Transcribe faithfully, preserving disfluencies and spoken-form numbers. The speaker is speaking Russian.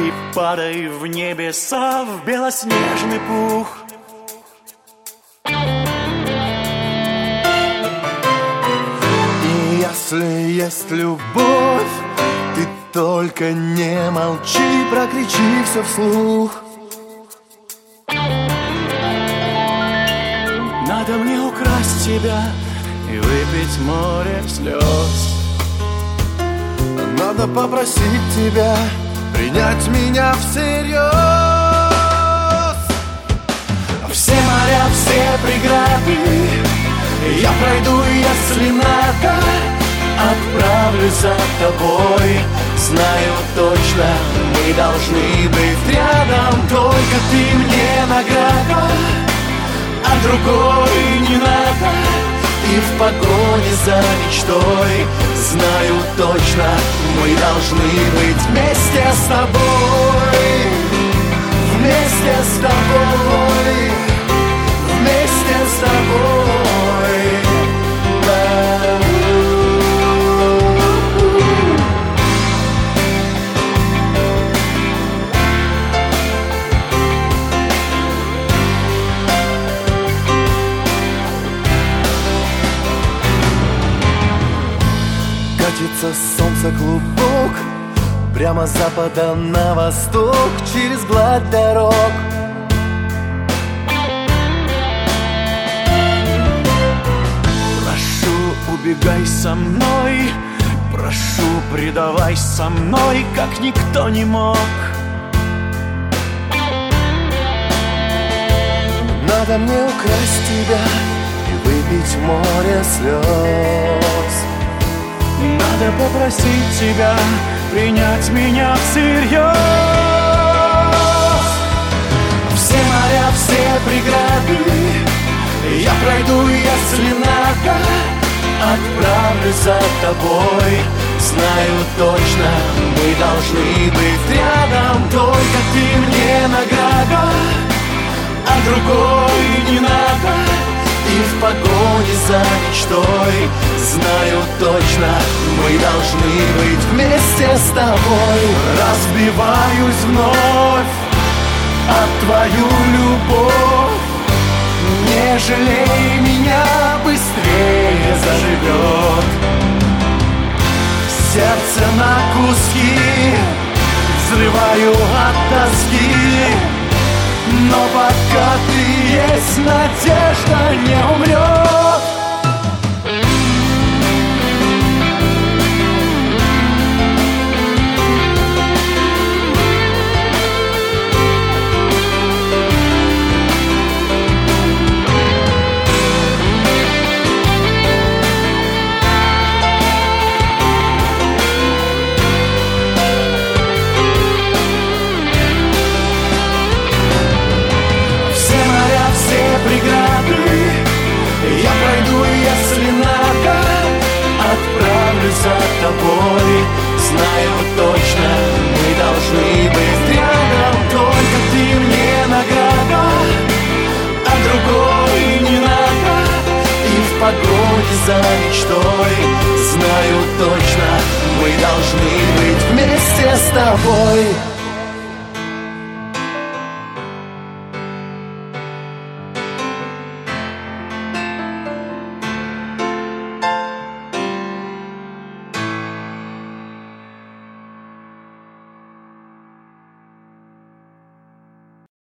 И падай в небеса, в белоснежный пух. И если есть любовь, ты только не молчи, прокричи все вслух. Надо мне украсть тебя и выпить море слез. Надо попросить тебя принять меня всерьез. Все моря, все преграды я пройду, если надо. Отправлюсь за тобой. Знаю точно, мы должны быть рядом. Только ты мне награда, а другой не надо. И в погоне за мечтой знаю точно, мы должны быть вместе с тобой. Вместе с тобой. Вместе с тобой. Катится солнце клубок прямо с запада на восток, через гладь дорог. Прошу, убегай со мной. Прошу, предавай со мной, как никто не мог. Надо мне украсть тебя и выпить море слез. Надо попросить тебя принять меня всерьез. Все моря, все преграды я пройду, если надо. Отправлюсь за тобой. Знаю точно, мы должны быть рядом. Только ты мне награда, а другой не надо. И в погоне за мечтой знаю точно, мы должны быть вместе с тобой. Разбиваюсь вновь от твою любовь. Не жалей меня, быстрее заживет. Сердце на куски взрываю от тоски. Но пока ты есть, надежда не умрет. Я пройду, если надо. Отправлюсь за тобой. Знаю точно, мы должны быть рядом. Только ты мне награда, а другой не надо. И в погоне за мечтой знаю точно, мы должны быть вместе с тобой.